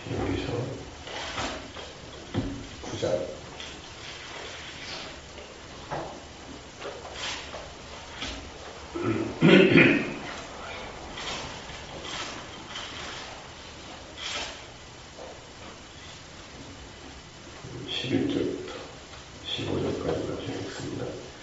여기서 9장 11절부터 15절까지만 읽겠습니다.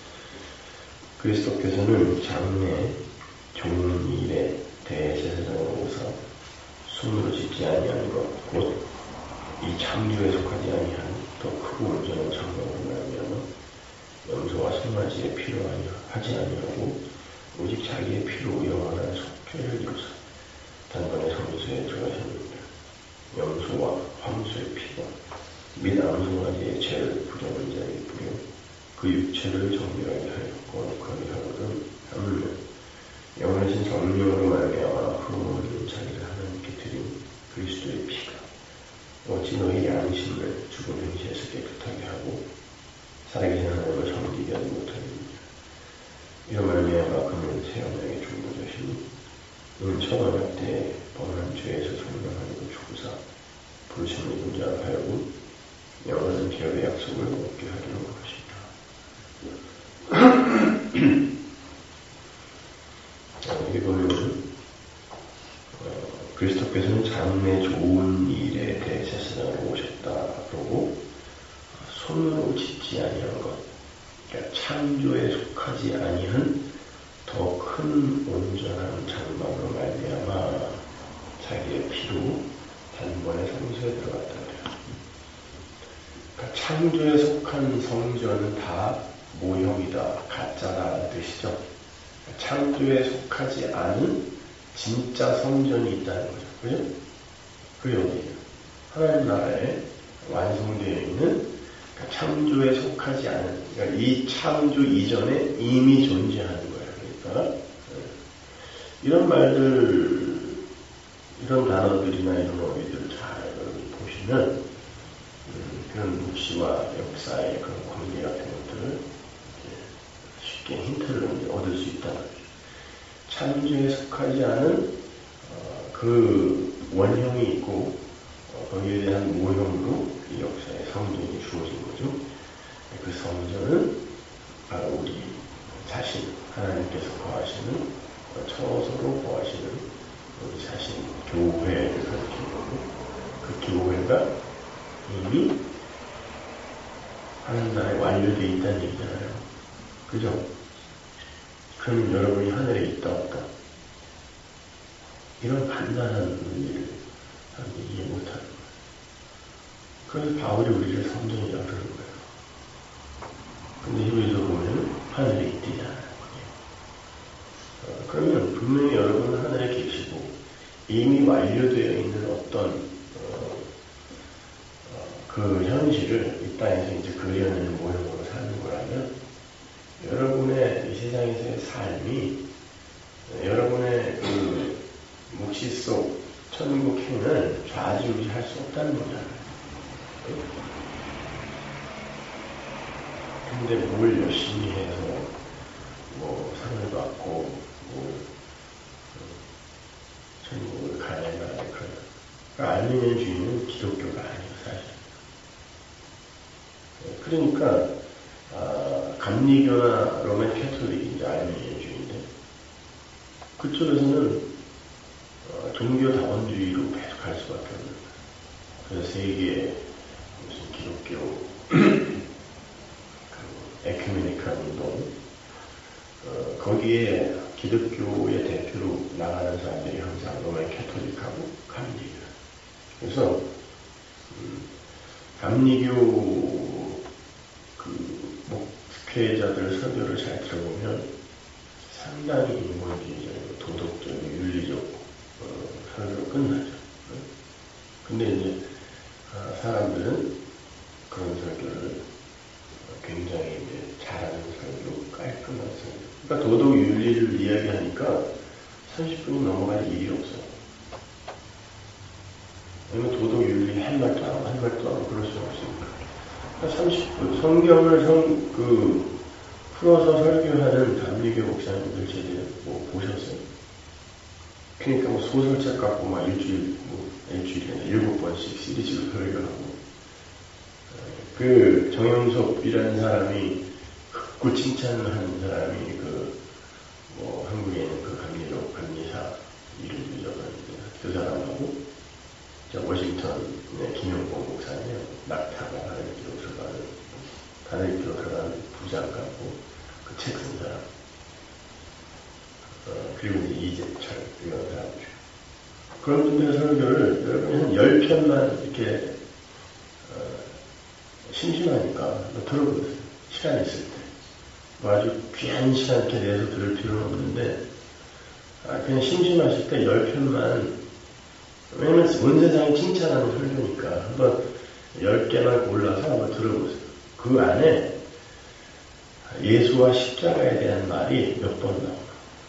그리스도께서는 장래 좋은 일에 대제사장으로 오사 손으로 짓지 아니한 것 곧 이 창조에 속하지 아니한 더 크고 온전한 장막으로 말미암아 염소와 송아지의 피로 하지 아니하고 오직 자기의 피로 영원한 속죄를 이루사 단번에 성소에 들어가셨느니라. 염소와 황소의 피가 및 암송아지의 죄를 부정한 자에게 뿌려 그 육체를 정결하게 하여 거룩하게 하거든 하물며 영원하신 성령으로 말미암아 흠없는 자기를 하나님께 드린 그리스도의 피가 어찌 너희 양심을 죽은 행실에서 깨끗하게 하고 살아계신 하나님을 섬기게 하지 못하느냐. 이런 말미암아 그는 새 언약의 중보자시니 이는 첫 언약 때에 범한 죄에서 성령하고 죽으사 부르심을 입은 자로 하여금 영원한 기업의 약속을 얻게 하려는 것이다. 여기 보면 그리스도께서는 장래 좋은 일에 대제사장으로 오셨다. 그러고 손으로 짓지 아니한 것, 그러니까 창조에 속하지 아니한 더 큰 온전한 장막으로 말미암아 자기의 피로 단번에 성소에 들어갔다 그래요. 그러니까 창조에 속한 성전은 다 모형이다, 가짜라는 뜻이죠. 창조에 속하지 않은 진짜 성전이 있다는 거죠. 그죠? 그게 어디예요? 하나님 나라에 완성되어 있는 창조에 속하지 않은, 그러니까 이 창조 이전에 이미 존재하는 거예요. 그러니까 이런 말들, 이런 단어들이나 이런 어휘들을 잘 보시면 그런 묵시와 역사의 그런 관계 같은 것들을 쉽게 힌트를 얻을 수 있다는 거죠. 창조에 속하지 않은 그 원형이 있고 거기에 대한 모형으로 이 역사의 성전이 주어진 거죠. 그 성전은 바로 우리 자신, 하나님께서 거하시는, 처소로 거하시는 우리 자신, 교회를 가리키는 거고, 그 교회가 이미 하나님 나라에 완료되어 있다는 얘기잖아요. 그죠? 그럼 여러분이 하늘에 있다 없다? 이런 간단한 의미를 사람들이 이해 못하는 거예요. 그래서 바울이 우리를 성전이라고 그러는 거예요. 근데 여기서 보면 하늘에 있대잖아요. 그러면 분명히 여러분은 하늘에 계시고 이미 완료되어 있는 어떤 그 현실을 이 땅에서 이제 그려내는 모형으로 사는 거라면 여러분의 이 세상에서의 삶이 여러분의 그 묵시 속 천국 행을 좌지우지할 수 없다는 거잖아요. 근데 뭘 열심히 해서 뭐 상을 받고 뭐 천국을 가야 그런 알미니언주의는 기독교가 아니에요, 사실. 그러니까 감리교나 로맨 캐톨릭이 이제 알미니언주의인데 그쪽에서는 종교 다원주의로 계속 갈 수밖에 없는 거예요. 그래서 세계 무슨 기독교 에큐메니컬 운동 거기에 기독교의 대표로 나가는 사람들이 항상 로맨 캐톨릭하고 감리교. 그래서 감리교 그 목회자들 설교를 잘 들어보면 상당히 인본주의적이고 도덕적이고 윤리적 설교로 끝나죠. 근데 이제 사람들은 그런 설교를 굉장히 이제 잘하는 설교, 깔끔한 설교. 그러니까 도덕 윤리를 이야기하니까 30분이 넘어갈 일이 없어요. 왜냐면 도덕 윤리 할 말도 안 하고 할 말도 안 하고 그럴 수 없으니까. 그러니까 30분 성경을 풀어서 설교하는 감리교 목사님들 제대로 뭐 보셨어요? 그러니까 뭐 소설책 갖고 막 일주일 뭐 일주일에 7번씩 시리즈로 설교하고, 그 정영섭이라는 사람이 극구 칭찬을 하는 사람이 한국에 있는 그 감리사 이름 잊어버렸는데 그 사람하고 워싱턴의 김용봉 목사님 낙타가 하늘길로 들어가는 부장가고 그 책 쓴 사람, 그리고 이제 이재철 이런 사람들, 그런 분들의 설교를 여러분이 한 10편만 이렇게 심심하니까 들어보세요. 시간 있을 때. 아주 귀한 시간 이렇게 내서 들을 필요는 없는데, 그냥 심심하실 때 10편만, 왜냐면 온 세상이 칭찬하는 설교니까 한번 10개만 골라서 한번 들어보세요. 그 안에 예수와 십자가에 대한 말이 몇 번 나옵니다.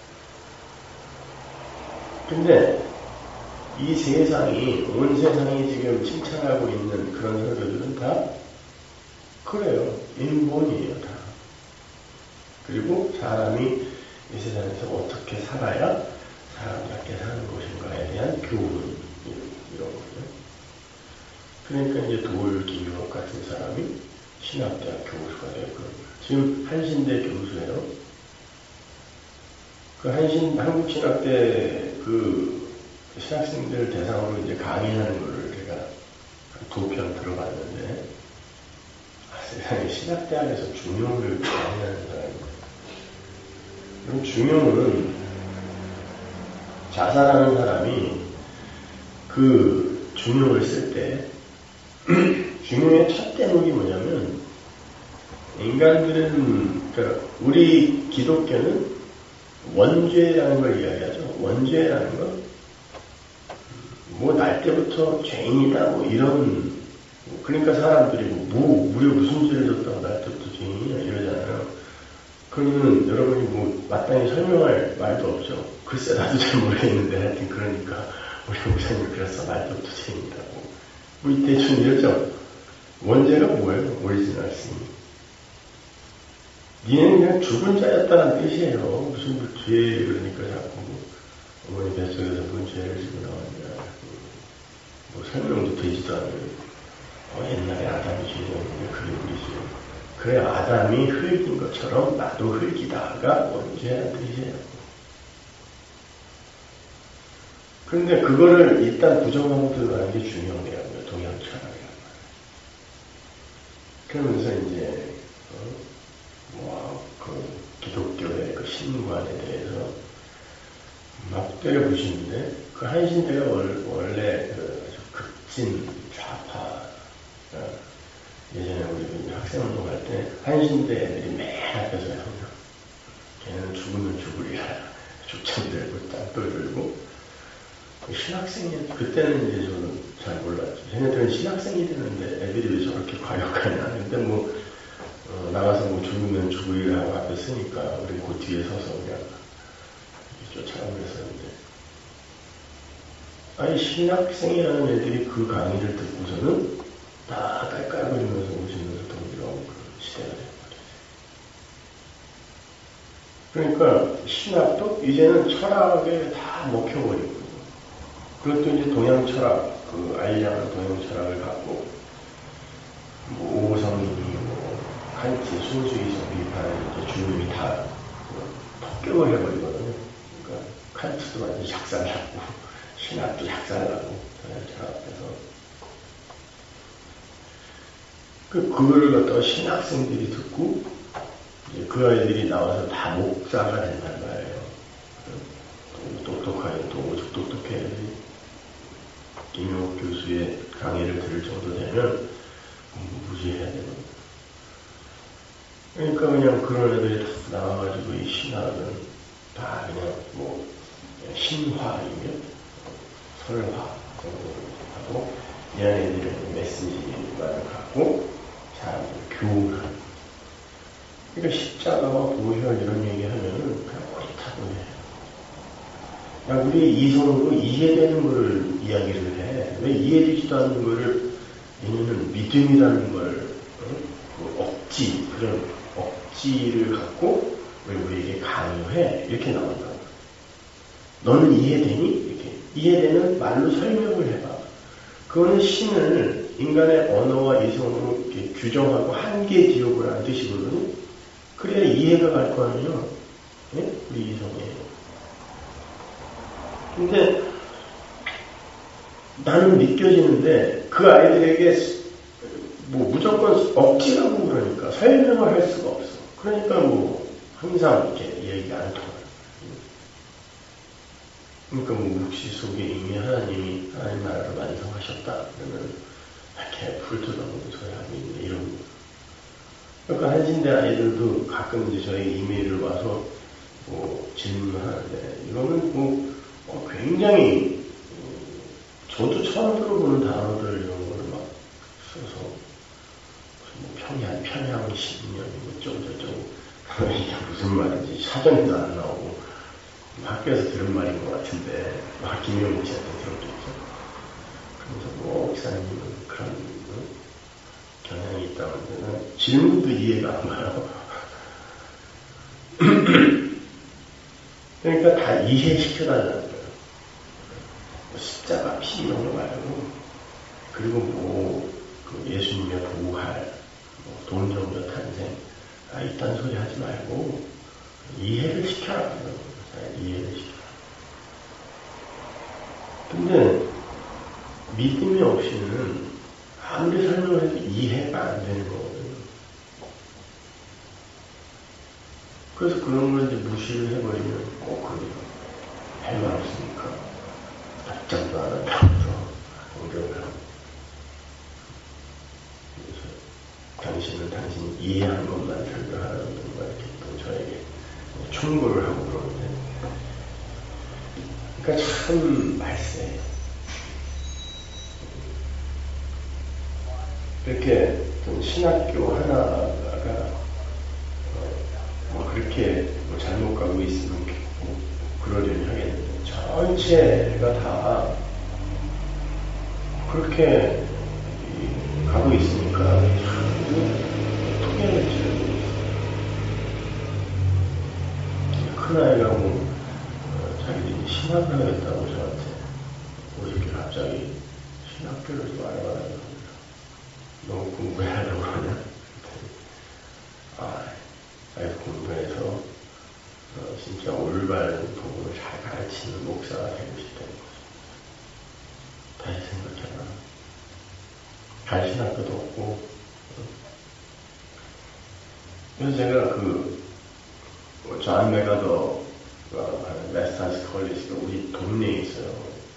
근데 이 세상이, 온 세상이 지금 칭찬하고 있는 그런 설교들은 다 그래요. 인본이에요, 다. 그리고 사람이 이 세상에서 어떻게 살아야 사람답게 사는 것인가에 대한 교훈, 이런 거죠. 그러니까 이제 김용옥 같은 사람이 신학대학 교수가 되고, 지금 한신대 교수예요. 그 한국신학대 신학생들 대상으로 이제 강의하는 거를 제가 2편 들어봤는데, 세상에 신학대학에서 중용을 강의하는 사람입니다. 그럼 중용은 자살하는 사람이 그 중용을 쓸 때, 중용의 첫 대목이 뭐냐면, 인간들은, 그러니까 우리 기독교는 원죄라는 걸 이야기하죠. 원죄라는 거. 날 때부터 죄인이다, 이런, 그러니까 사람들이 무려 무슨 죄를 졌다고 날 때부터 죄인이냐, 이러잖아요. 그러면 여러분이 마땅히 설명할 말도 없죠. 글쎄, 나도 잘 모르겠는데, 하여튼 그러니까, 우리 목사님이 그랬어, 날 때부터 죄인이라고. 대충 이러죠. 원죄가 뭐예요? 오리지널 신. 니는 그냥 죽은 자였다는 뜻이에요. 무슨 죄, 그러니까 자꾸 어머니 뱃속에서 무슨 죄를 지고 나왔냐. 설명도 되지도 않아요. 옛날에 아담이 죄였는데 그게 우리 죄. 그래, 아담이 흙인 것처럼 나도 흙이다가 원죄라는 뜻이에요. 그런데 그거를 일단 부정하고 들어가는 게 중요해요. 동양철학이란 말이에요. 그러면서 이제 기독교의 그 신관에 대해서 막 때려부시는데, 그 한신대가 원래 극진 좌파, 예전에 우리 학생운동할 때 한신대 애들이 맨 앞에서 항상 걔는 죽으면 죽으리라 죽창 들고 땅돌 들고, 신학생이, 그때는 이제 저는 잘 몰랐죠. 쟤네들은 신학생이 되는데 애들이 왜 저렇게 과격하냐. 근데 나가서 죽으면 죽으리라고 앞에 쓰니까 우리 그 뒤에 서서 그냥 쫓아가고 그랬었는데, 신학생이라는 애들이 그 강의를 듣고서는 다 깔깔거리면서 웃으면서 덤비러온 그런 시대가 된 거죠. 그러니까 신학도 이제는 철학에 다 먹혀버리고, 그것도 이제 동양 철학, 알량한 동양 철학을 갖고, 오성이니, 칸트, 순수이성 비판을 중용이 다 폭격을 해버리거든요. 그러니까 칸트도 완전히 작살나고, 신학도 작살나고, 동양 철학 앞에서. 그거를 갖다가 신학생들이 듣고, 이제 그 아이들이 나와서 다 목사가 된단 말이에요. 똑똑하게, 또 오죽 똑똑해야지. 김용옥 교수의 강의를 들을 정도 되면 공부 무지해야 되거든요. 그러니까 그냥 그런 애들이 다 나와가지고 이 신학은 다 그냥 신화이며 설화 정도로 하고, 얘네들은 메시지만을 갖고 사람들 교훈하는. 그러니까 십자가와 보혈 이런 얘기하면은 그냥 옳다고 해요. 우리 이성으로 이해되는 거를 이야기를 해. 왜 이해되지도 않는 거를 얘네는 믿음이라는 걸 그런 억지를 갖고 왜 우리에게 강요해? 이렇게 나온다고. 너는 이해되니? 이렇게 이해되는 말로 설명을 해봐. 그거는 신을 인간의 언어와 이성으로 이렇게 규정하고 한계 지역을 안 드시거든요. 그래야 이해가 갈 거 아니에요. 네? 우리 이성에. 근데 나는 느껴지는데 그 아이들에게 뭐 무조건 억지라고 그러니까 설명을 할 수가 없어. 그러니까 뭐 항상 이렇게 얘기가 안 통해요. 그러니까 뭐 묵시 속에 이미 하나님이 하나님 나라를 완성하셨다. 그러면 이렇게 불 뜯어보고 소리 하고 있네 이런 거. 그러니까 한신대 아이들도 가끔 이제 저희 이메일을 와서 뭐 질문하는데 이거는 뭐 굉장히 저도 처음 들어보는 단어들 이런 거를 막 써서 뭐 평양 신념이고 어쩌고저쩌고 이게 무슨 말인지 사전에도 안 나오고 학교에서 들은 말인 것 같은데 김영국 씨한테 들었겠죠. 그래서 뭐 목사님은 그런 경향이 있다고 하는데 질문도 이해가 안 가요. 그러니까 다 이해시켜달라는 거예요. 뭐 십자가 피 이런 거 말고 그리고 그 예수님의 부활 동정녀 탄생 이딴 소리 하지 말고 이해를 시켜라. 이해를 시켜라. 근데 믿음이 없이는 아무리 설명을 해도 이해가 안 되는 거거든요. 그래서 그런 걸 이제 무시를 해버리면 그래요. 할 말 없으니까 답장도 안 한다면서 공격을 하고 당신은 당신이 이해한 것만 설명하라는 거 이렇게 또 저에게 충고를 하고 그러는데 그러니까 참 말세예요. 이렇게 신학교 하나가 그렇게 잘못 가고 있으면 그러려니 하겠는데 전체가 다 그렇게 가고 있으니까 어떻게 해야 될지 모르겠어요. 큰아이가 자기들이 신학을 하겠다고 저한테 어저께 갑자기 신학교를 좀 알아봐달라고 너무 공부해하려고 그러냐? 공부해서 진짜 올바른 복음을 잘 가르치는 목사가 되고 싶다는 거죠. 다시 생각해봐. 갈 신학교도 없고. 그래서 제가 존 메가더 웨스턴스 컬리지가 우리 동네에 있어요.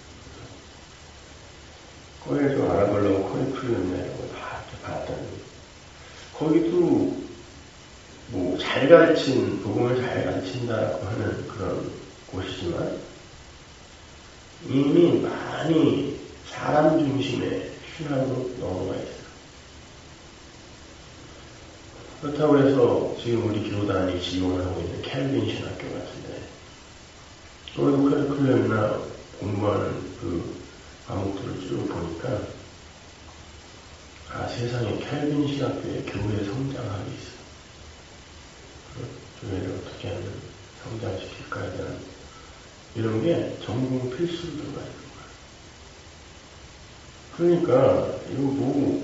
거기를 좀 알아보려고 커리큘럼 이런 걸 다 봤더니 거기도 잘 가르친, 복음을 잘 가르친다고 하는 그런 곳이지만 이미 많이 사람 중심의 신학으로 넘어가 있어요. 그렇다고 해서 지금 우리 교단이 지원을 하고 있는 캘빈 신학교 같은데 거기도 커리큘럼이나 공부하는 그 과목들을 쭉 보니까 세상에 캘빈 신학교에 교회 성장학이 있어요. 교회를 어떻게 하면 성장시킬까에 대한 이런 게 전공 필수로 들어가 있는 거예요. 그러니까 이거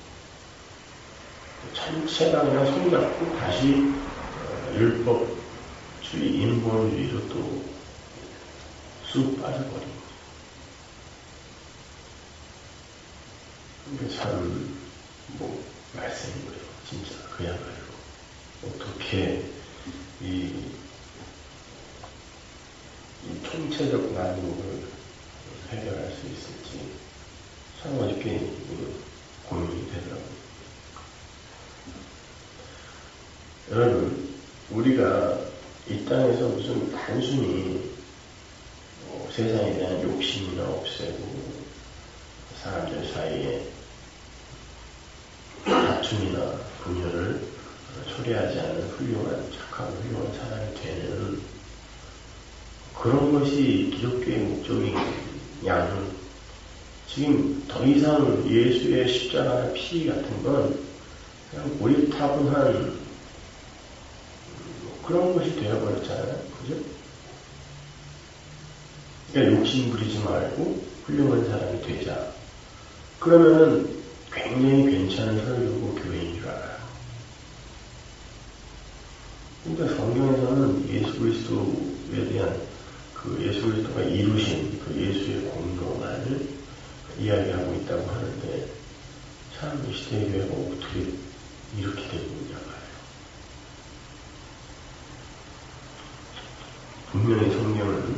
전체가 그냥 손잡고 다시 율법주의, 인본주의로 또 쑥 빠져버린 거죠. 이게 참 말씀인 거예요. 진짜 그야말로. 어떻게 이 총체적 난국을 해결할 수 있을지 참 어저께 고민이 되더라고요. 여러분, 우리가 이 땅에서 무슨 단순히 세상에 대한 욕심이나 없애고 사람들 사이에 다툼이나 분열을 초래하지 않는 훌륭한, 착하고 훌륭한 사람이 되는 그런 것이 기독교의 목적인 양은 지금 더 이상 예수의 십자가나 피 같은 건 그냥 고리타분한 그런 것이 되어버렸잖아요. 그죠? 그러니까 욕심 부리지 말고 훌륭한 사람이 되자. 그러면은 굉장히 괜찮은 설교고 교회인 줄 알아요. 그러니까 성경에서는 예수 그리스도에 대한 그 예수 그리스도가 이루신 그 예수의 공로만을 이야기하고 있다고 하는데 참 이 시대의 교회가 어떻게 이렇게 되고 있냐 말이에요. 분명히 성경은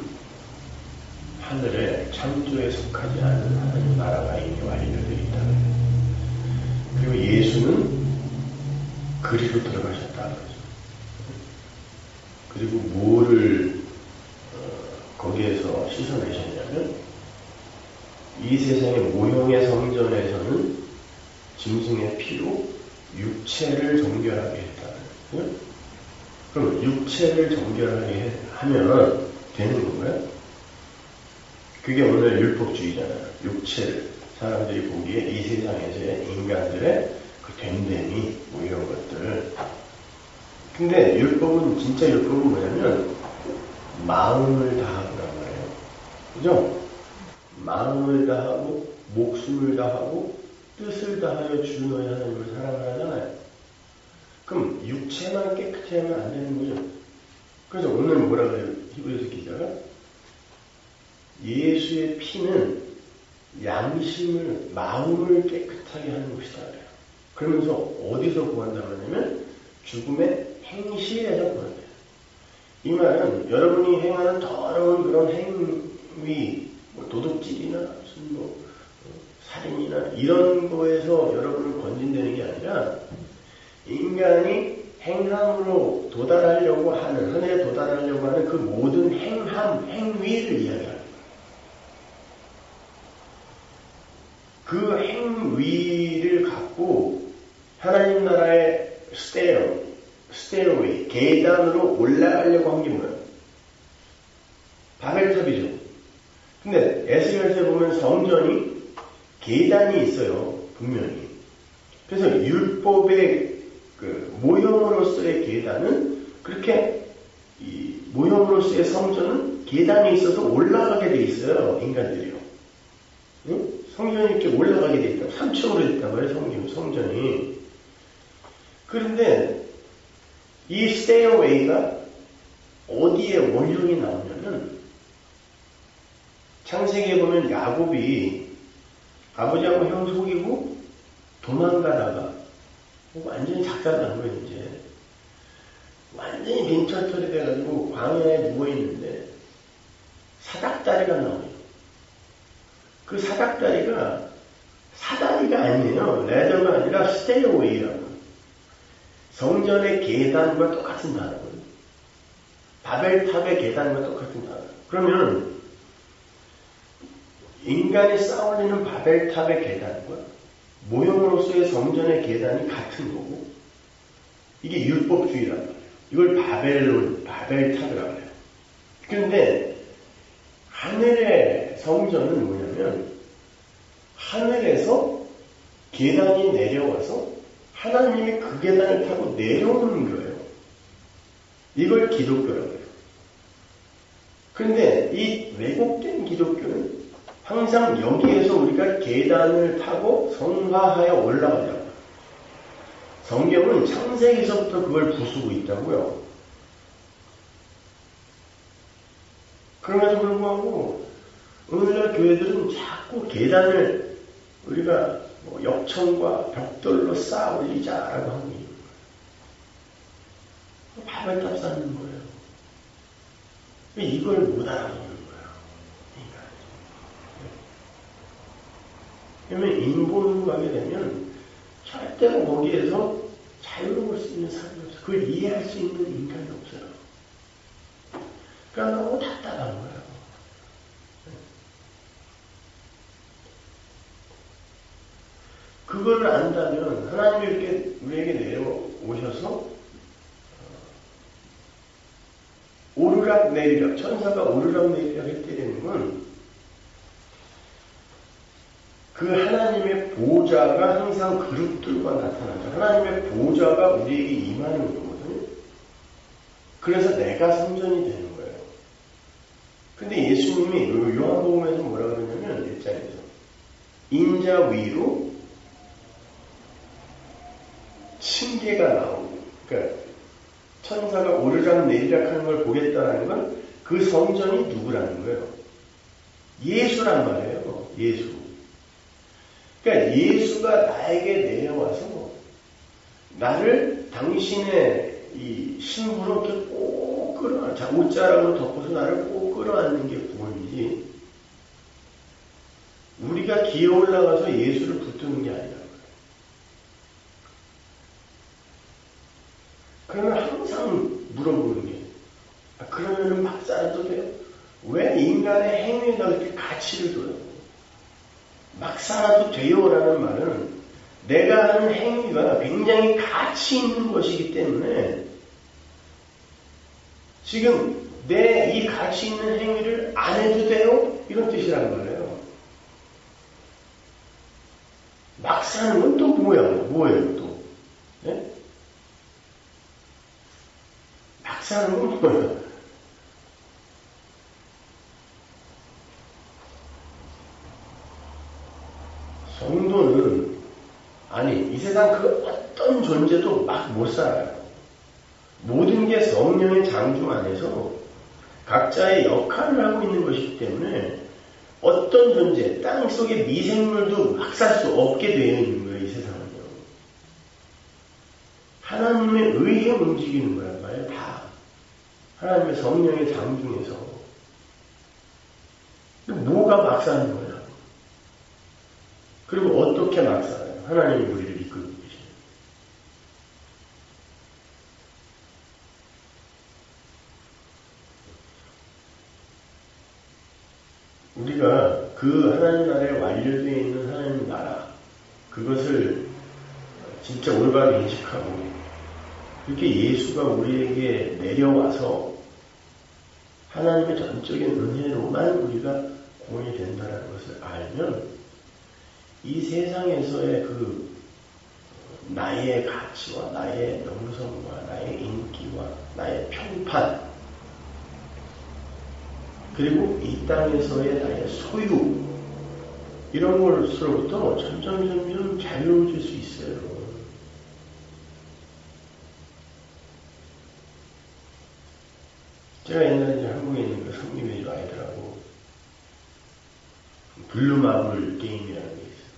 하늘에 창조에 속하지 않은 하나님 나라가 이미 완료되어 있다. 그리고 예수는 그리로 들어가셨다. 그러죠. 그리고 뭐를 거기에서 씻어내셨냐면 이 세상의 모형의 성전에서는 짐승의 피로 육체를 정결하게 했다. 그럼 육체를 정결하게 하면 되는 건가요? 그게 오늘 율법주의잖아요. 육체를 사람들이 보기에 이 세상에서의 인간들의 그 됨됨이 뭐 이런 것들. 근데 율법은 진짜 율법은 뭐냐면 마음을 다하고란 말이에요. 그죠? 마음을 다하고 목숨을 다하고 뜻을 다하여 주 너의 하나님을 사랑하잖아요. 그럼 육체만 깨끗이 하면 안 되는 거죠. 그래서 오늘 뭐라 그래요? 히브리서 기자가 예수의 피는 양심을 마음을 깨끗하게 하는 것이다. 그러면서 어디서 구한다고 하냐면 죽음의 행실에서 구한대요. 이 말은 여러분이 행하는 더러운 그런 행위, 뭐 도둑질이나 무슨 뭐 살인이나 이런 거에서 여러분을 건진되는 게 아니라 인간이 행함으로 도달하려고 하는, 하늘에 도달하려고 하는 그 모든 행함, 행위를 이야기합니다. 그 행위를 갖고 하나님 나라의 스테어웨이, 계단으로 올라가려고 한 게 뭐예요? 바벨탑이죠. 근데 에스겔서에 보면 성전이 계단이 있어요. 분명히. 그래서 율법의 그 모형으로서의 계단은 그렇게 이 모형으로서의 성전은 계단이 있어서 올라가게 돼 있어요. 인간들이요. 응? 성전이 이렇게 올라가게 돼 있다. 3층으로 있단 말이에요. 성전이. 그런데 이 스테어웨이가 어디에 원형이 나오냐면 창세기에 보면 야곱이 아버지하고 형 속이고 도망가다가 완전히 작살난 거예요. 이제 완전히 빈털털이 돼가지고 광야에 누워있는데 사닥다리가 나와요. 그 사닥다리가 사다리가 아니에요. 레더가 아니라 스테어웨이라고. 성전의 계단과 똑같은 단어거든요. 바벨탑의 계단과 똑같은 단어. 그러면 인간이 쌓아올리는 바벨탑의 계단과 모형으로서의 성전의 계단이 같은 거고 이게 율법주의라는 거예요. 이걸 바벨탑이라고 해요. 그런데 하늘의 성전은 뭐냐면 하늘에서 계단이 내려와서 하나님이 그 계단을 타고 내려오는 거예요. 이걸 기독교라고 해요. 그런데 이 왜곡된 기독교는 항상 여기에서 우리가 계단을 타고 성화하여 올라가자고. 성경은 창세기서부터 그걸 부수고 있다고요. 그럼에도 불구하고 오늘날 교회들은 자꾸 계단을 우리가 뭐 역청과 벽돌로 쌓아 올리자라고 하는 거예요. 바벨탑 쌓는 거예요. 이걸 못 알아보는 거예요. 그러면 인본으로 가게 되면 절대로 거기에서 자유로울 수 있는 사람이 없어요. 그걸 이해할 수 있는 인간이 없어요. 그러니까 너무 답답한 거예요. 그거를 안다면 하나님이 이렇게 우리에게 내려오셔서 오르락 내리락, 천사가 오르락 내리락 했다는 건 그 하나님의 보좌가 항상 그룹들과 나타나죠. 하나님의 보좌가 우리에게 임하는 거거든요. 그래서 내가 성전이 되는 거예요. 근데 예수님이 요한복음에서 뭐라 그러냐면 1장에서 인자 위로 층계가 나오고, 그러니까 천사가 오르락 내리락 하는 걸 보겠다라는 건 그 성전이 누구라는 거예요? 예수란 말이에요. 예수. 그러니까 예수가 나에게 내려와서 나를 당신의 이 신부로 이렇게 꼭 끌어안아, 옷자락으로 덮어서 나를 꼭 끌어안는 게 구원이지, 우리가 기어 올라가서 예수를 붙드는 게 아니라. 그러면 항상 물어보는 게, 그러면은 막 살아도 돼요? 왜 인간의 행위가 그렇게 가치를 둬요? 막 살아도 돼요라는 말은 내가 하는 행위가 굉장히 가치 있는 것이기 때문에 지금 내 이 가치 있는 행위를 안 해도 돼요? 이런 뜻이란 말이에요. 막 사는 건 또 뭐예요 또? 네? 막 사는 건 뭐예요? 성도는 아니 이 세상 그 어떤 존재도 막 못 살아요. 모든 게 성령의 장중 안에서 각자의 역할을 하고 있는 것이기 때문에 어떤 존재, 땅 속의 미생물도 막 살 수 없게 되어 있는 거예요. 이 세상은요. 하나님의 의에 움직이는 거란 말이에요. 다. 하나님의 성령의 장중에서. 뭐가 막 사는 거예요? 그리고 어떻게 막 살아요? 하나님이 우리를 이끌고 계시는. 우리가 그 하나님 나라에 완료되어 있는 하나님 나라, 그것을 진짜 올바르게 인식하고, 이렇게 예수가 우리에게 내려와서 하나님의 전적인 은혜로만 우리가 구원이 된다는 것을 알면, 이 세상에서의 그 나의 가치와 나의 명성과 나의 인기와 나의 평판, 그리고 이 땅에서의 나의 소유, 이런 것으로부터 점점 자유로워질 수 있어요. 제가 옛날에 이제 한국에 있는 그 성님의 아이들하고 블루마블 게임이라는 게 있어요.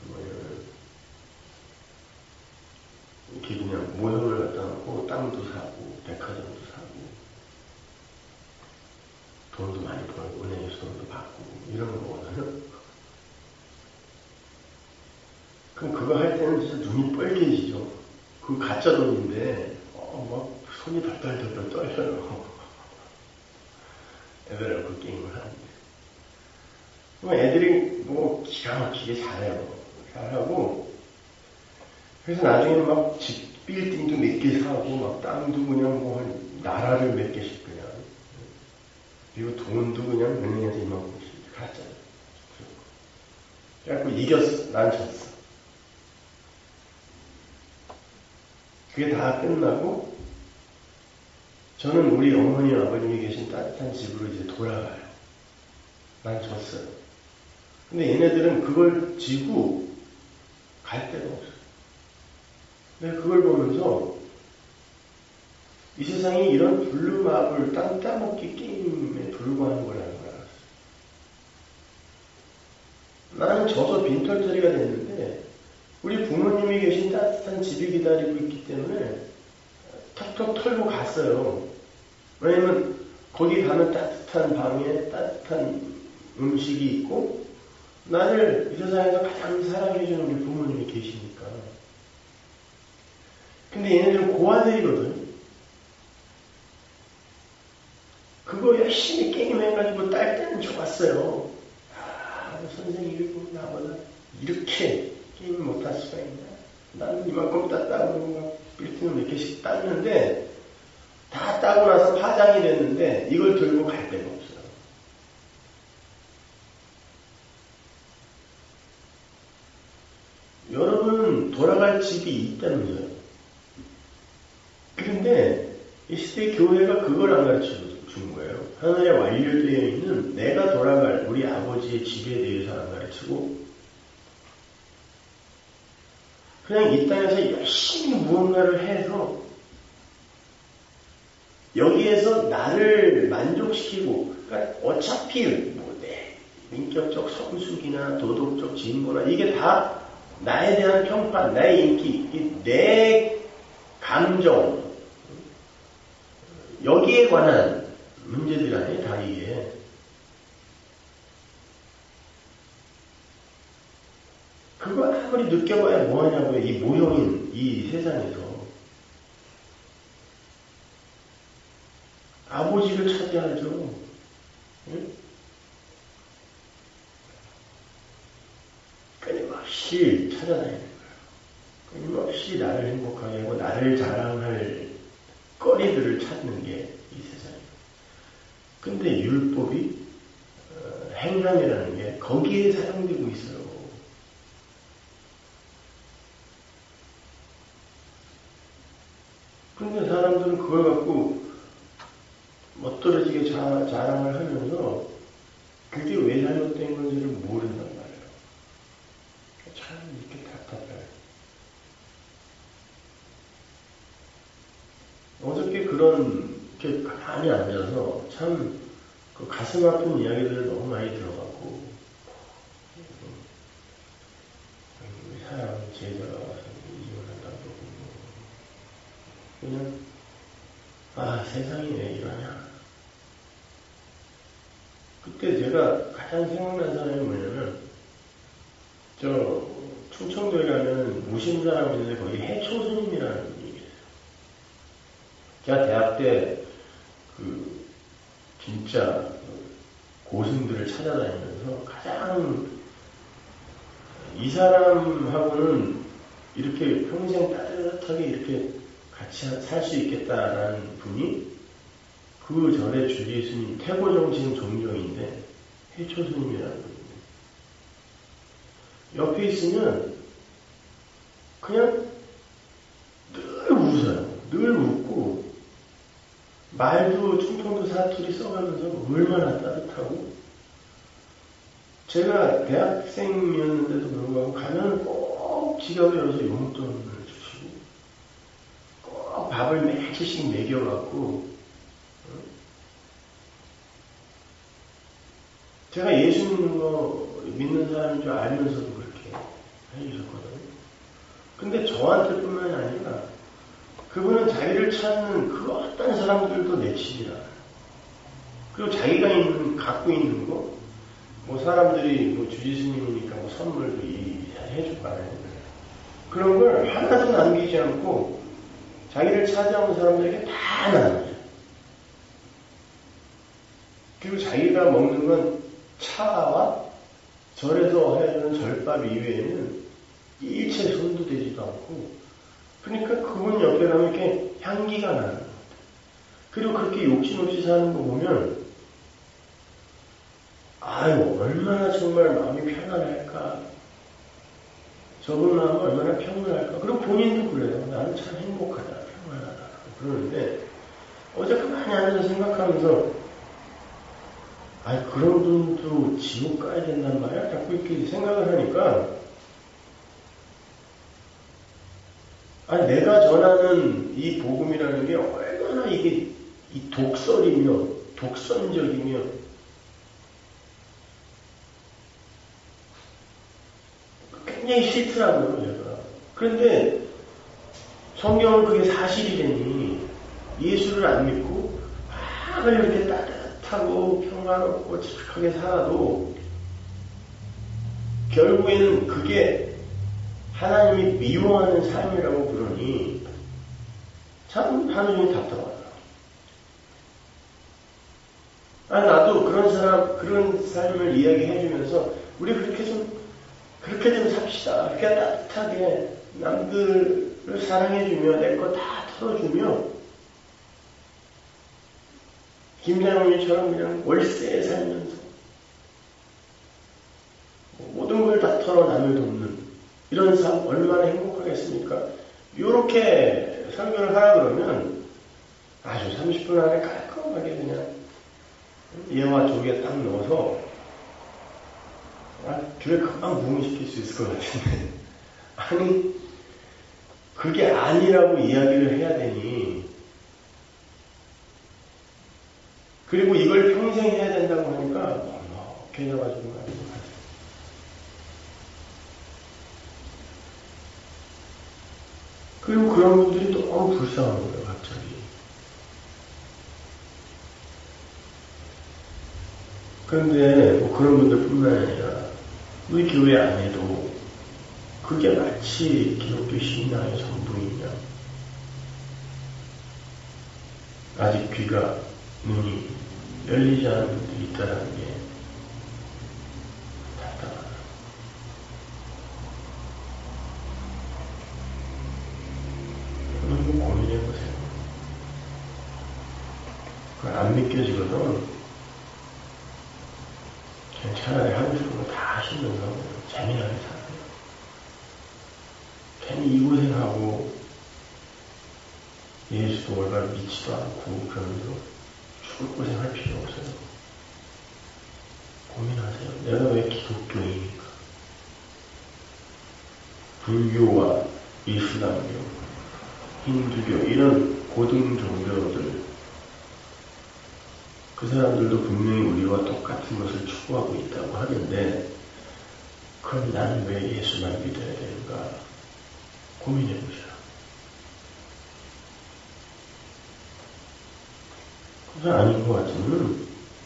이렇게 그냥 모형을 갖다 놓고 땅도 사고 백화점도 사고 돈도 많이 벌고 은행에서 돈도 받고 이런 거거든요. 그럼 그거 할 때는 진짜 눈이 뻘개지죠. 그거 가짜 돈인데 막 손이 덜덜덜 떨려요. 애들하고 그 게임을 하는데. 그럼 애들이 뭐 기가 막히게 잘해요. 잘하고 그래서 나중에는 막 집, 빌딩도 몇 개 사고, 막 땅도 그냥 뭐 나라를 몇 개씩 그냥. 그리고 돈도 그냥 은행에서 이만큼씩 갔잖아요. 그래갖고 이겼어. 난 졌어. 그게 다 끝나고, 저는 우리 어머니, 아버님이 계신 따뜻한 집으로 이제 돌아가요. 난 졌어요. 근데 얘네들은 그걸 지고 갈 데가 없어요. 내가 그걸 보면서 이 세상이 이런 블루마블 땅 따먹기 게임에 불과한 거라는 걸 알았어요. 나는 져서 빈털터리가 됐는데 우리 부모님이 계신 따뜻한 집이 기다리고 있기 때문에 턱턱 털고 갔어요. 왜냐면 거기 가면 따뜻한 방에 따뜻한 음식이 있고 나를 이 세상에서 가장 사랑해주는 우리 부모님이 계시니까. 근데 얘네들은 고아들이거든. 그거 열심히 게임해가지고 딸 때는 좋았어요. 선생님이 나보다 이렇게 게임 못할 수가 있냐. 나는 이만큼 땄다고 빌딩을 몇 개씩 땄는데 다 따고 나서 파장이 됐는데 이걸 들고 갈 데가 없어요. 여러분 돌아갈 집이 있다면서요. 그런데 이 시대 교회가 그걸 안 가르쳐 준 거예요. 하나에 완료되어 있는 내가 돌아갈 우리 아버지의 집에 대해서 안 가르치고 그냥 이 땅에서 열심히 무언가를 해서 여기에서 나를 만족시키고, 그러니까 어차피 내 인격적 성숙이나 도덕적 진보나 이게 다 나에 대한 평판, 나의 인기, 내 감정, 여기에 관한 문제들 아니에요, 다 이게. 그거 아무리 느껴봐야 뭐하냐고요, 이 모형인 이 세상에서. 아버지를 찾아야죠. 응? 끊임없이 찾아다니는 거예요. 끊임없이 나를 행복하게 하고 나를 자랑할 거리들을 찾는 게 이 세상이에요. 근데 율법이 행함이라는 게 거기에 사용되고 있어요. 근데 사람들은 그걸 갖고 멋들어지게 자랑을 하면서 그게 왜 잘못된 건지를 모른단 말이에요. 참 이렇게 답답해요. 어저께 그렇게 가만히 앉아서 참 그 가슴 아픈 이야기들을 너무 많이 들어가고 사람 제자가 와서 이혼한다고 그러고 그냥 세상이 왜 이러냐. 그때 제가 가장 생각난 사람이 뭐냐면 충청도에 가면 모신 사람이 있는데 거기 해초 스님이라는 분이 계세요. 제가 대학 때 진짜 고승들을 찾아다니면서 가장 이 사람하고는 이렇게 평생 따뜻하게 이렇게 같이 살 수 있겠다라는 분이 그 전에 주 예수님 태고정 지금 종종인데 해초 스님이라는 분인데 옆에 있으면 그냥 늘 웃어요. 늘 웃고 말도 충청도 사투리 써가면서 얼마나 따뜻하고 제가 대학생이었는데도 불구하고 가면 꼭 지갑에 열어서 용돈을 주시고 꼭 밥을 매일씩 먹여갖고 제가 예수 믿는 사람인 줄 알면서도 그렇게 해주셨거든요. 근데 저한테 뿐만이 아니라 그분은 자기를 찾는 그 어떤 사람들도 내치지라. 그리고 자기가 갖고 있는 거, 사람들이 주지스님이니까 선물도 해줄 거 아니에요. 그런 걸 하나도 남기지 않고 자기를 찾아온 사람들에게 다 나눠요. 그리고 자기가 먹는 건 차와 절에서 해주는 절밥 이외에는 일체 손도 되지도 않고 그러니까 그분 옆에 가면 이렇게 향기가 나는 것 같아요. 그리고 그렇게 욕심 없이 사는 거 보면 얼마나 정말 마음이 편안할까. 저분 마음이 얼마나 평온할까. 그리고 본인도 그래요. 나는 참 행복하다, 평안하다. 그러는데 어제 가만히 앉아서 생각하면서 그런 분도 지옥 가야 된단 말이야? 자꾸 이렇게 생각을 하니까 내가 전하는 이 복음이라는 게 얼마나 이게 이 독설이며 독선적이며 굉장히 싫더라고요, 제가. 그런데 성경은 그게 사실이 되니 예수를 안 믿고 이렇게 따뜻하고 평화롭고 착하게 살아도 결국에는 그게 하나님이 미워하는 삶이라고 그러니 참 하루 종일 답답하다. 나도 그런 삶을 이야기해주면서 우리 그렇게 좀 삽시다. 그렇게 따뜻하게 남들을 사랑해주며 내 거 다 털어주며 김장훈이처럼 그냥 월세에 살면서 모든 걸 다 털어 남을 돕는 이런 삶 얼마나 행복하겠습니까? 이렇게 설교를 하라 그러면 아주 30분 안에 깔끔하게 그냥 얘와 조개 딱 넣어서 교회 금방 부흥시킬 수 있을 것 같은데 그게 아니라고 이야기를 해야 되니, 그리고 이걸 평생 해야 된다고 하니까 넉넉히 잡아주는 거 아니에요. 그리고 그런 분들이 너무 불쌍한 거예요, 갑자기. 그런데 뭐 그런 분들뿐만 아니라 우리 교회 안에도 그게 마치 기독교 신앙의 전부이냐, 아직 귀가 눈이 열리지 않은 분들이 있다는 게 답답하다. 한번 고민해보세요. 그걸 안 믿겨지거든. 그냥 차라리 하고 싶은 거 다 하시면서 재미나게 사세요. 괜히 이 고생하고 예수도 올바로 믿지도 않고 그러면서 죽을 고생할 필요 없어요. 고민하세요. 내가 왜 기독교인입니까? 불교와 이슬람교, 힌두교 이런 고등 종교들, 그 사람들도 분명히 우리와 똑같은 것을 추구하고 있다고 하는데, 그럼 나는 왜 예수만 믿어야 되는가? 고민해보자. 그게 아닌 것 같으면,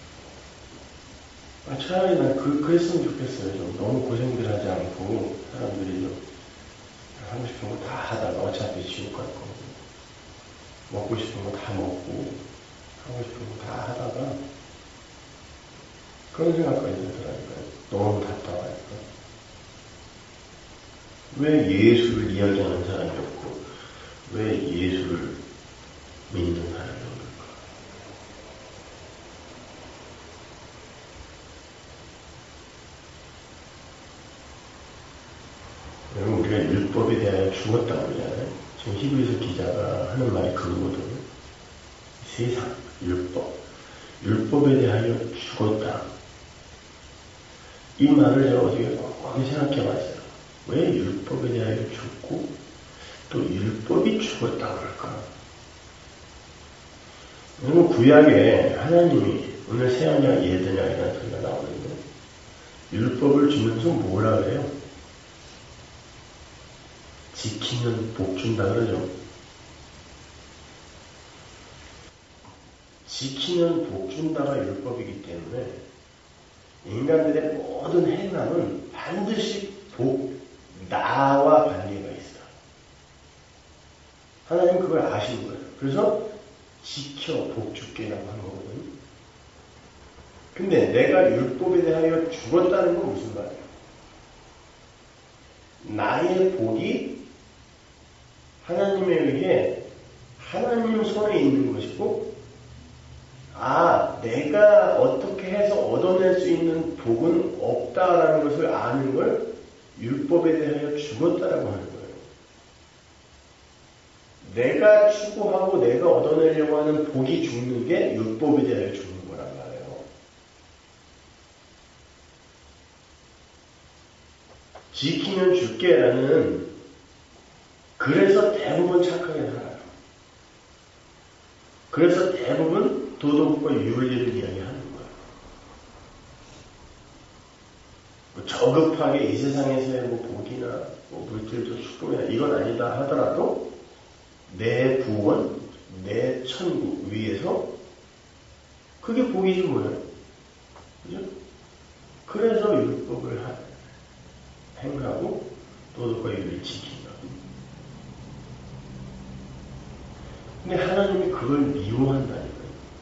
차라리 난 그랬으면 좋겠어요. 좀 너무 고생들 하지 않고, 사람들이 좀 하고 싶은 거 다 하다가 어차피 지옥 갈 거고, 먹고 싶은 거 다 먹고, 하고 싶은 거 다 하다가, 그런 생각까지 들더라니까요. 너무 답답하니까. 왜 예수를 이야기하는 사람이 없고, 왜 예수를 믿는 사람이 없을까? 여러분, 우리가 율법에 대하여 죽었다고 그러잖아요. 지금 히브리서 기자가 하는 말이 그거거든요. 세상, 율법에 대하여 죽었다. 이 말을 제가 어떻게 꼼꼼히 생각해 봤어요. 왜 율법에 대하여 죽고 또 율법이 죽었다고 그럴까? 여러분, 구약에 하나님이 오늘 새언약 예언약이라는 소리가 나오는데 율법을 주면서 뭐라 그래요? 지키면 복 준다 그러죠. 지키면 복 준다가 율법이기 때문에 인간들의 모든 행함은 반드시 나와 관계가 있어요. 하나님은 그걸 아시는 거예요. 그래서 지켜 복 줄게라고 하는 거거든요. 근데 내가 율법에 대하여 죽었다는 건 무슨 말이에요? 나의 복이 하나님에 의해 하나님 손에 있는 것이고, 내가 어떻게 해서 얻어낼 수 있는 복은 없다라는 것을 아는 걸 율법에 대하여 죽었다라고 하는 거예요. 내가 추구하고 내가 얻어내려고 하는 복이 죽는 게 율법에 대하여 죽는 거란 말이에요. 지키면 줄게라는, 그래서 대부분 착하게 살아요. 그래서 대부분 도덕과 윤리를 이야기하는 거예요. 저급하게 이 세상에서의 복이나 물질도 축복이나 이건 아니다 하더라도 내 구원, 내 천국 위에서 그게 복이지 뭐예요. 그죠? 그래서 율법을 행하고 도덕과 윤리를 지킨다. 근데 하나님이 그걸 미워한다니까요.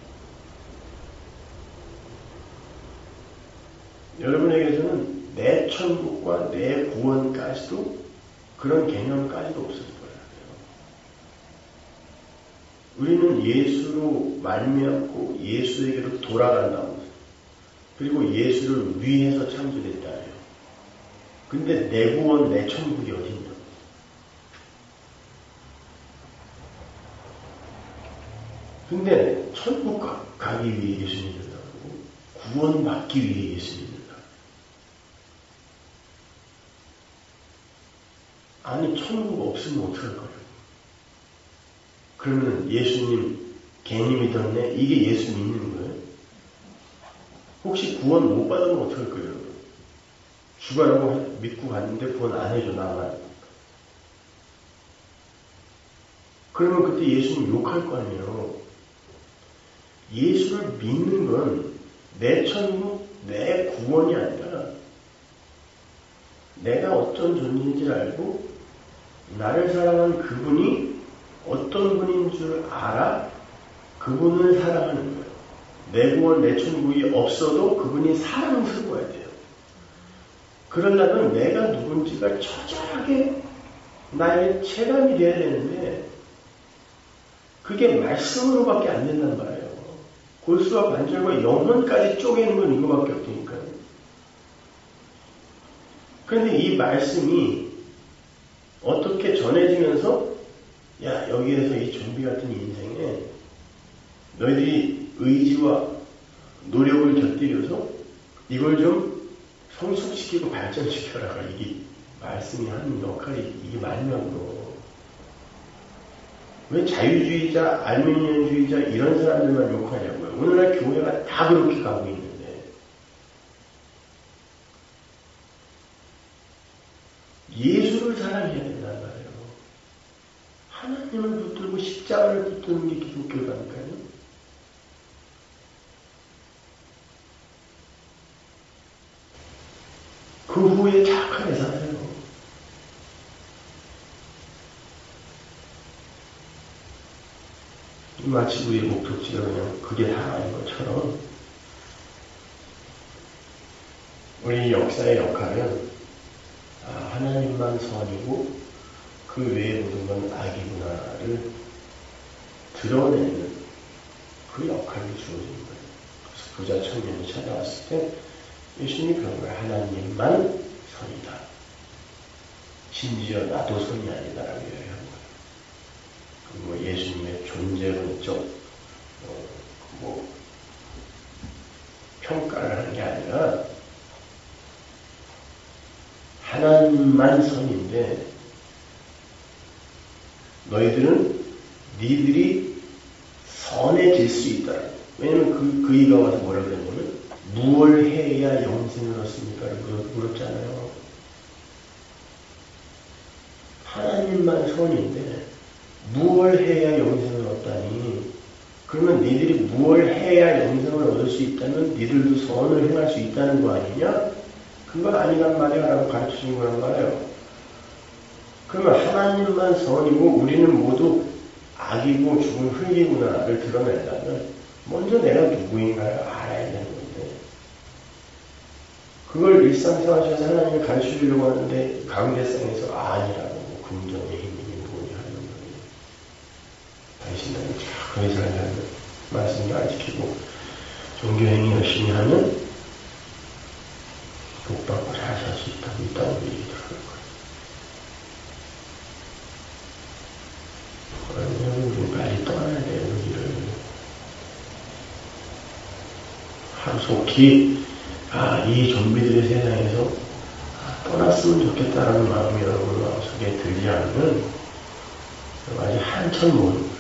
여러분에게서는 내 천국과 내 구원까지도 그런 개념까지도 없을 거예요. 우리는 예수로 말미암고 예수에게로 돌아간다고. 그리고 예수를 위해서 창조됐다 해요. 근데 내 구원, 내 천국이 어디 있냐? 근데 천국 가기 위해 예수 믿는다고, 구원받기 위해 예수 믿는다. 아니, 천국 없으면 어떡할 거예요? 그러면 예수님 괜히 믿었네? 이게 예수 믿는 거예요? 혹시 구원 못 받으면 어떡할 거예요? 죽어라고 믿고 갔는데 구원 안 해줘, 나만. 그러면 그때 예수님 욕할 거 아니에요. 예수를 믿는 건 내 천국, 내 구원이 아니라 내가 어떤 존재인지 알고 나를 사랑한 그분이 어떤 분인 줄 알아 그분을 사랑하는 거예요. 내 구원, 내 천국이 없어도 그분이 사랑스러워야 돼요. 그러려면 내가 누군지가 처절하게 나의 체감이 돼야 되는데 그게 말씀으로밖에 안 된단 말이에요. 골수와 관절과 영혼까지 쪼개는 건 이거밖에 없으니까요. 그런데 이 말씀이 어떻게 전해지면서 야, 여기에서 이 좀비 같은 인생에 너희들이 의지와 노력을 곁들여서 이걸 좀 성숙시키고 발전시켜라가 이게 말씀이 하는 역할이 이게 맞냐고. 왜 자유주의자, 알미니언주의자 이런 사람들만 욕하냐고요. 오늘날 교회가 다 그렇게 가고 있는데 예수를 사랑해야 된단 말이에요. 하나님을 붙들고 십자가를 붙드는 게 기독교라니까요. 그 후에 착하게 사세요. 마치 우리의 목적지가 그냥 그게 다 아닌 것처럼 우리 역사의 역할은 하나님만 선이고 그 외의 모든 건 악이구나를 드러내는 그 역할이 주어진 거예요. 그래서 부자 청년이 찾아왔을 때 예수님이 그런 거예요. 하나님만 선이다. 심지어 나도 선이 아니다라고 이야기한 거예요. 뭐 예수님의 존재론적 평가를 하는 게 아니라 하나님만 선인데 너희들은 니들이 선해질 수 있다. 왜냐면 그 이가 와서 뭐라 그랬냐면 무엇을 해야 영생을 얻습니까? 물었잖아요. 하나님만 선인데 무엇을 해야 영생을 얻다니? 그러면 니들이 무엇을 해야 영생을 얻을 수 있다면 니들도 선을 행할 수 있다는 거 아니냐? 그거 아니란 말이야 라고 가르치신 거란 말이에요. 그러면 하나님만 선이고 우리는 모두 악이고 죽은 흙이구나를 드러내려면 먼저 내가 누구인가를 알아야 되는 건데 그걸 일상생활에서 하나님이 가르쳐주려고 하는데 강대상에서 아니라고 긍정의 힘이 뭐냐 하는 거예요. 당신들은 착하게 살면 말씀도 안 지키고 종교행위 열심히 하면 복받고 잘 살 수 있다고 있다고 얘기하는 거예요. 그러면 우리 빨리 떠나야 돼요. 여기를 하루속히 이 좀비들의 세상에서 떠났으면 좋겠다라는 마음이 여러분 마음속에 들지 않으면 아주 한참 모는 거예요.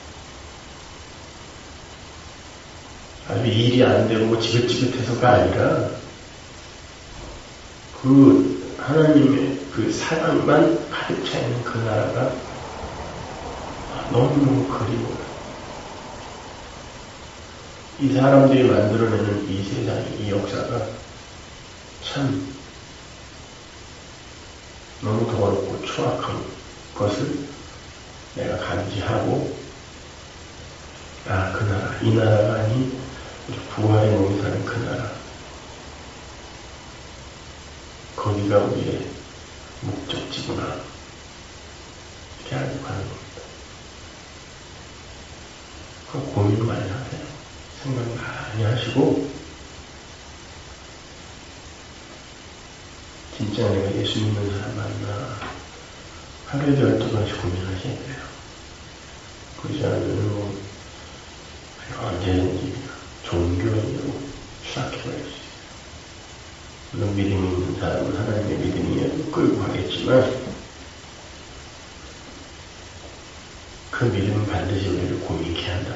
아주 일이 안 되고 뭐 지긋지긋해서가 아니라 그 하나님의 그 사랑만 가득 차 있는 그 나라가 너무너무 그리워요. 이 사람들이 만들어내는 이 세상, 이 역사가 참 너무 더럽고 추악한 것을 내가 감지하고 그 나라, 이 나라가 아닌 우리 부활의 몸이 사는 그 나라 거기가 우리의 목적지구나 이렇게 알고 가는 겁니다. 그 고민 많이 하세요. 생각 많이 하시고 진짜 내가 예수 믿는 사람 맞나 하루에도 12번씩 고민하셔야 돼요. 그러지 않으면 언제든지 종교인으로 추락해버릴 수 있어요. 물론 믿음이 있는 사람은 하나님의 믿음이 끌고 가겠지만 그 믿음은 반드시 우리를 고민케 한다.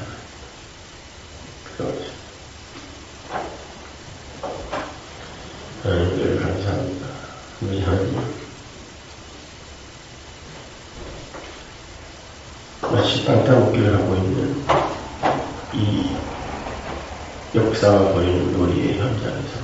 그렇죠. 하나님을 감사합니다. 우리 하나님, 마치 땅 따먹기를 하고 있는 이 역사가 벌이는 놀이의 현장에서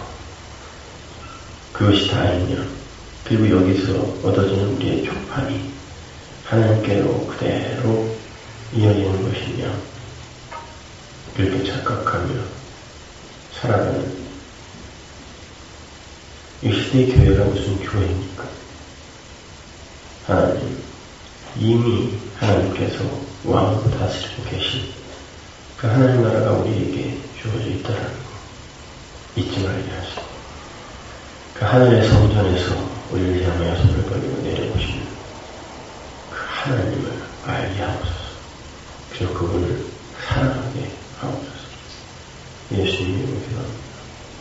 그것이 다이며, 그리고 여기서 얻어지는 우리의 촉판이 하나님께로 그대로 이어지는 것이며, 이렇게 착각하며 살아가는 이 시대의 교회가 무슨 교회입니까? 하나님, 이미 하나님께서 왕으로 다스리고 계신 그 하나님 나라가 우리에게 주어져 있다는 것 잊지 말게 하시고, 그 하늘의 성전에서 우리를 향하여 손을 벌리고 내려오시는 그 하나님을 알게 하옵소서. 그리고 그분을 사랑하게 하옵소서. 예수님의 이름으로 기도합니다.